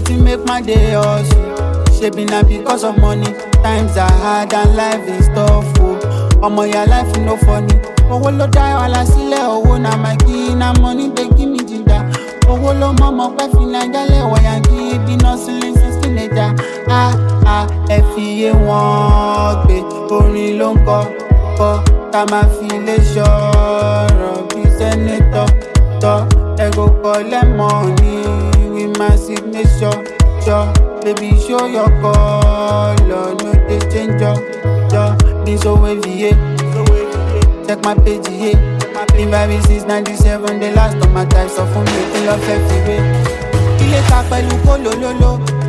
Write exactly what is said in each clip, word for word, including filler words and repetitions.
wetin make my day hustle. Shaping na because of money. Times are hard and life is tough. Oh, omo your life no funny. Owó ló dá wàhálà sílẹ̀, owó na my key, na money dey give me ginger. Owó ló mọ̀mọ́ pẹ́ fi Naija lẹ́wọ̀ yankí, bí nọ́ọ̀sìlì sísìn ẹja. Ah ah, ẹ fi iye wọn gbé, orin ló ń kọ, kọ, ká máa fi lè ṣọ̀rọ̀ bí sẹ́nétọ̀ tọ́. Ẹ go collect money with my signature, sure. Baby, show your color, no dey change your, your. Been so wavy, yeah. Check my page, yeah. Been vibing since ninety-seven, the last of my time, so for me, kill off every way. Ile ta pẹ̀lú kó lololo,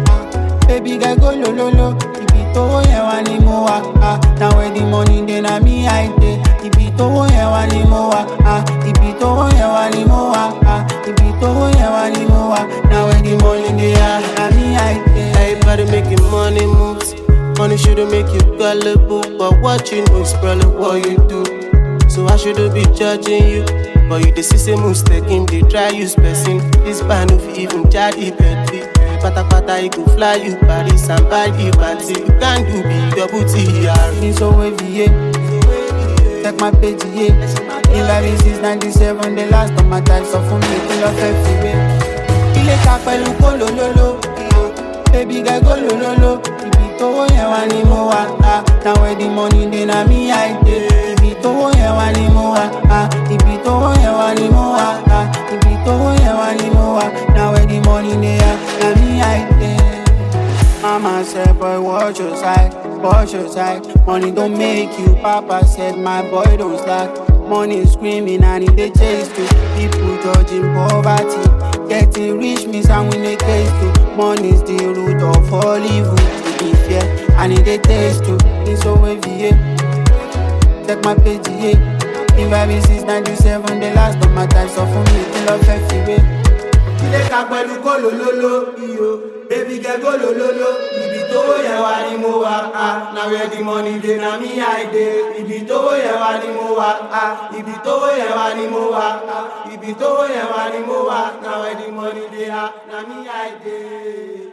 baby girl go lololo. Ibi tówó yẹn wà ni mo wà, ah. Now where the money dey na me I dey. Ibi tówó yẹn wà ni mo wà, ah. Ibi tówó yẹn wà ni mo wà, ah. Ibi tówó yẹn wà ni mo wà. Now where the money dey, ah, na me I dey. Everybody making money moves. Money shouldn't make you gullible, but what you know is probably what you do. So I shouldn't be judging you, but you the system mistaken. They try use person. This band of even jadi petty. Pata pata you go fly you Paris and buy the party. You can't do be your booty. Been so wavy, yeah. Check my page, yeah. Been vibing since ninety-seven, the last of my time, so for me, kill off every way. Ile ta pẹ̀lú kó lololo, baby girl go lololo. Ibi tówó yẹn wà ni mo wà, ah. Now where the money dey na me I dey. Ibi tówó yẹn wà ni mo wà, ah. Ibi tówó yẹn wà ni mo wà, ah. Ibi tówó yẹn wà ni mo wà. Now where the money dey, ah, na me I dey. Mama said, boy, watch your side, watch your side. Money don't make you. Papa said, my boy don't slack. Money screaming and it dey chase too. People judging poverty. Getting rich means I win a case too. Money's the root of all evil. To be fair, and it dey taste too. It's so wavy, yeah. Check my page, yeah. Been vibing since ninety-seven, the last of my time, so for me, kill off every way. Ile ta pẹ̀lú kó lololo, iyo. Baby girl go lololo. Ibi tówó yẹn wà ni mo wà, ah. Now where the money dey na me I dey. Ibi tówó yẹn wà ni mo wà, ah. Ibi tówó yẹn wà ni mo wà, ah. Ibi tówó yẹn wà ni mo wà. Now where the money dey, ah, na me I dey.